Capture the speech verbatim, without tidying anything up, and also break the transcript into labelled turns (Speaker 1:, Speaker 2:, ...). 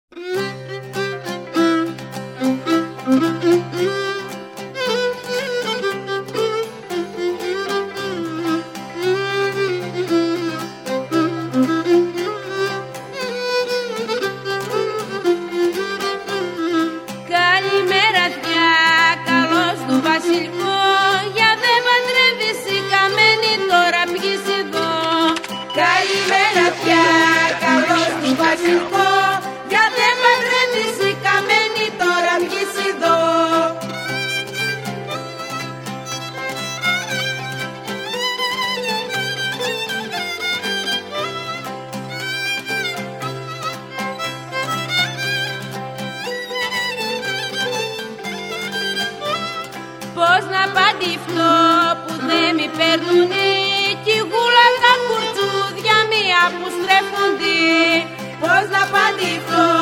Speaker 1: Πώς να παντιφτώ που δεν μη παίρνουνε κι η γούλα τα κουρτσούδια μία που στρέφονται. Πώς να παντιφτώ